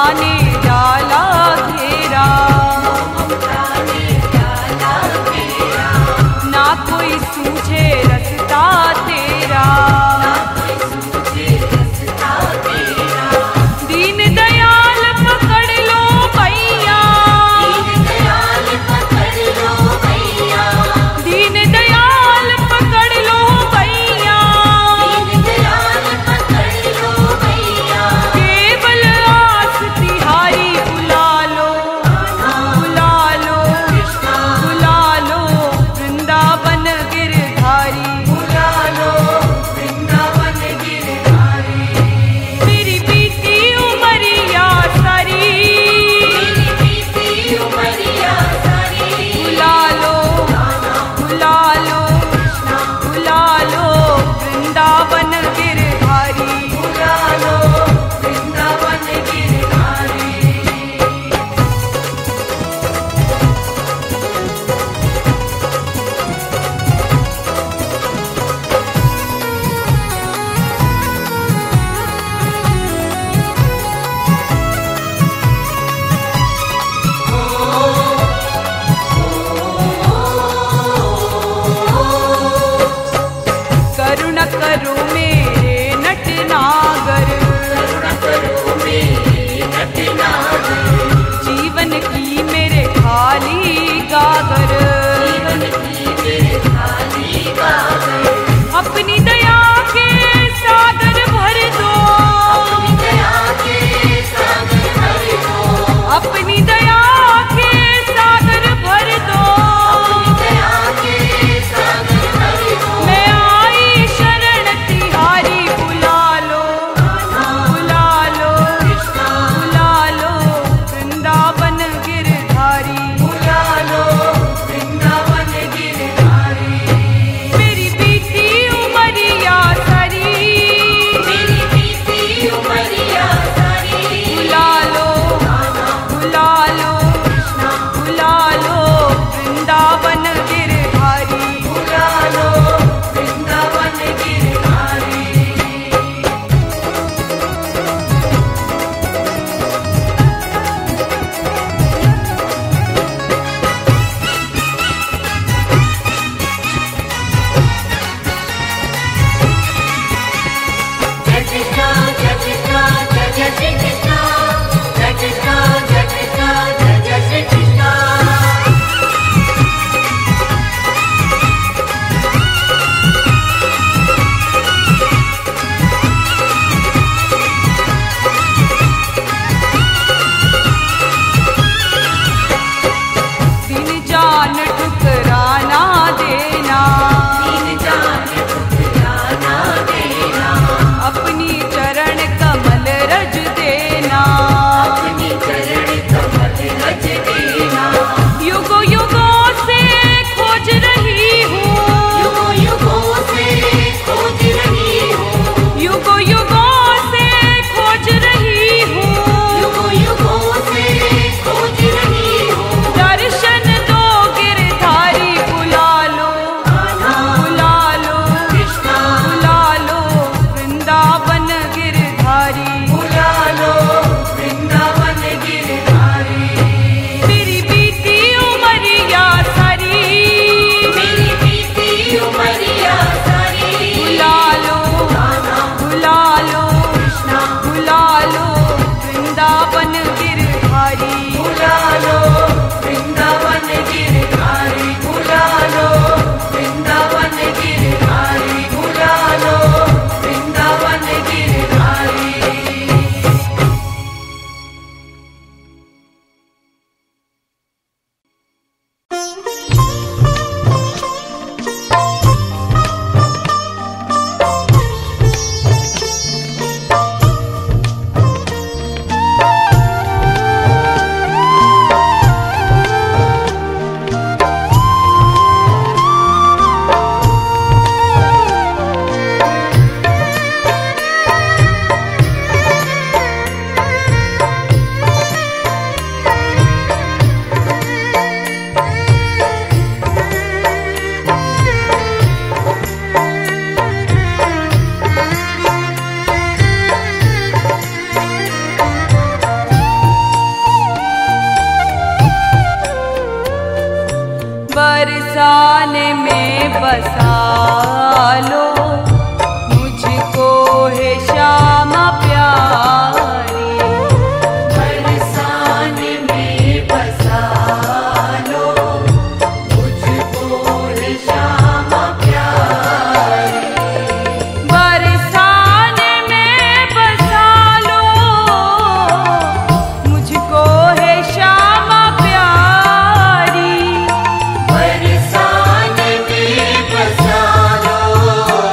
ने डाला घेरा, ना कोई सूझे रास्ता तेरा। दीन दयाल पकड़ लो भैया, दीन दयाल पकड़ लो भैया, केवल आस तिहारी बुला लो, बुला लो, बुला लो वृंदावन गिरधारी, बुला लो वृंदावन गिरधारी। मेरी बीती उमरिया सारी, बुला लो, बुला लो, बुला लो वृंदावन गिरधारी, बुला लो वृंदावन गिरधारी। करुणा करो मेरे नटनागर, जीवन की मेरे खाली गागर, अपनी दया के सागर भर दो, अपनी दया के सागर भर दो। मैं आई शरण तिहारी, बुला लो, बुला लो, बुला लो वृंदावन गिरधारी, बुला लो वृंदावन गिरधारी। मेरी बीती उमरिया सारी, बुला लो, बुला लो, बुला लो वृंदावन गिरधारी, बुला लो वृंदावन गिरधारी। दिन जान ठुकराना देना, अपनी चरण कमल रज देना, युगों युगों से खोज रही हूँ, युगों युगों से खोज रही हूँ, दर्शन दो गिरधारी, बुला लो, बुला लो, बुला लो वृंदावन गिरधारी, बुला लो वृंदावन गिरधारी। मेरी बीती उमरिया सारी, बुला लो, बुला लो, बुला लो वृंदावन गिरधारी, बुला लो वृंदावन गिरधारी, बुला लो वृंदावन गिरधारी, बुला लो वृंदावन गिरधारी। बरसाने में बसा लो मुझको है श्यामा प्यारी। बरसाने में बसा लो मुझको है श्यामा प्यारी। बरसाने में बसा लो मुझको है श्यामा प्यारी। बरसाने में बसा लो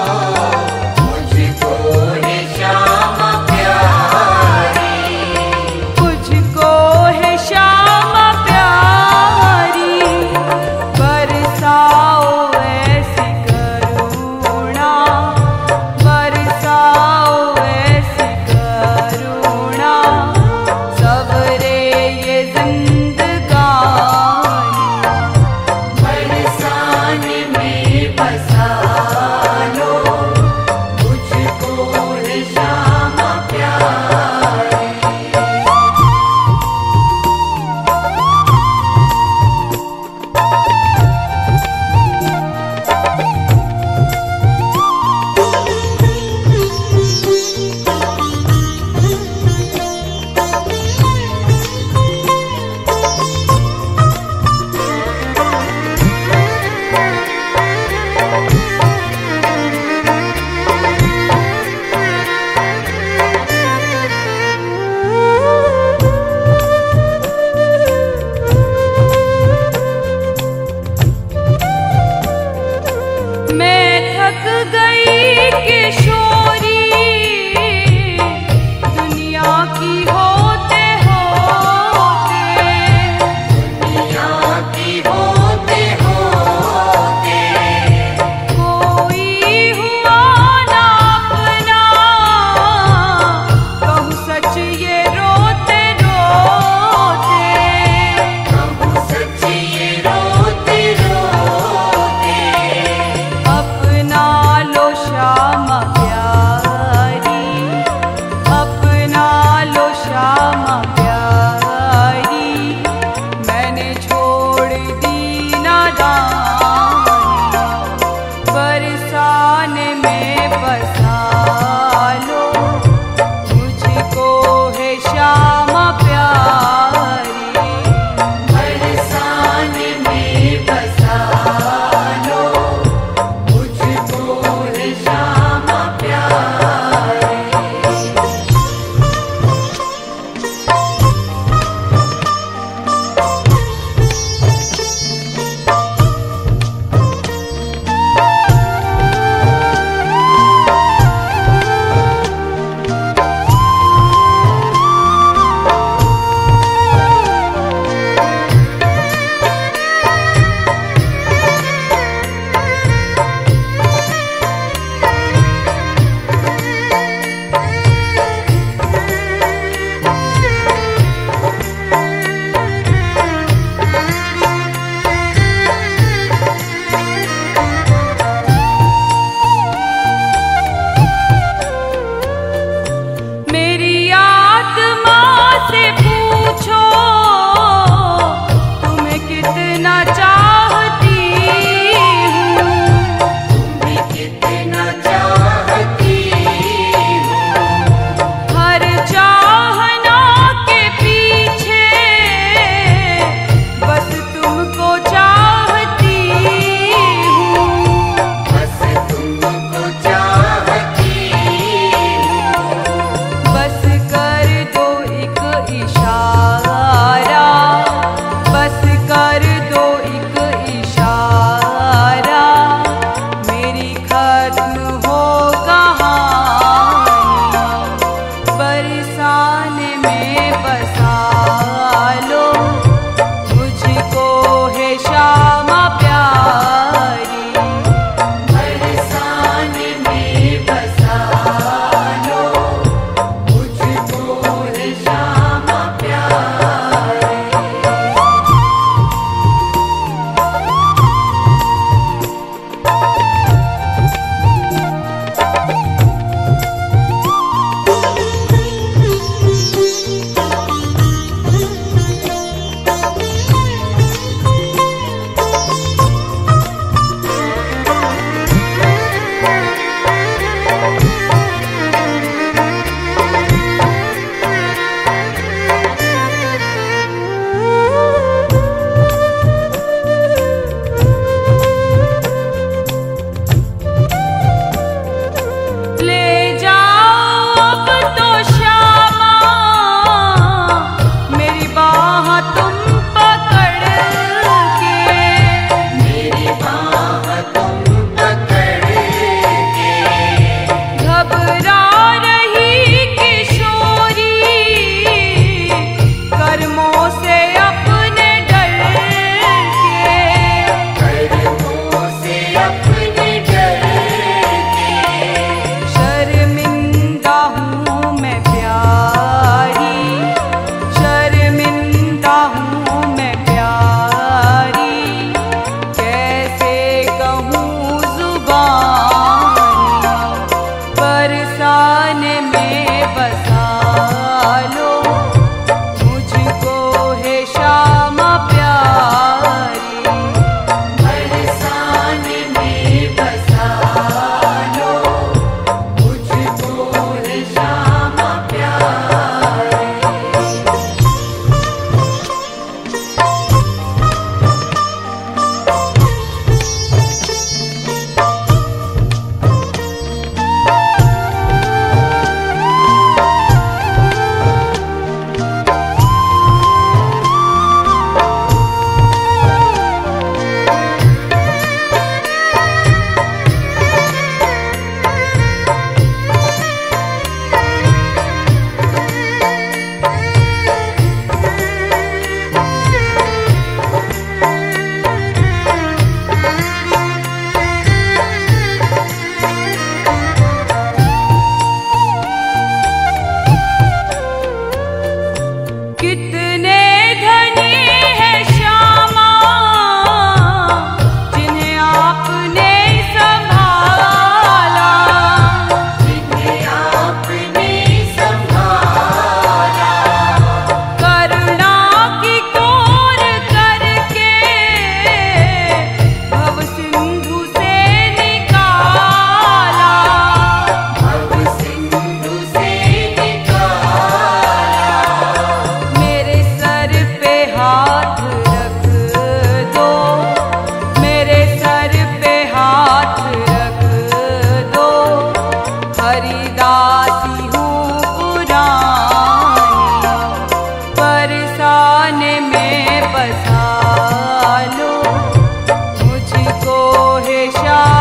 बरसाने में बसा लो मुझको है शाम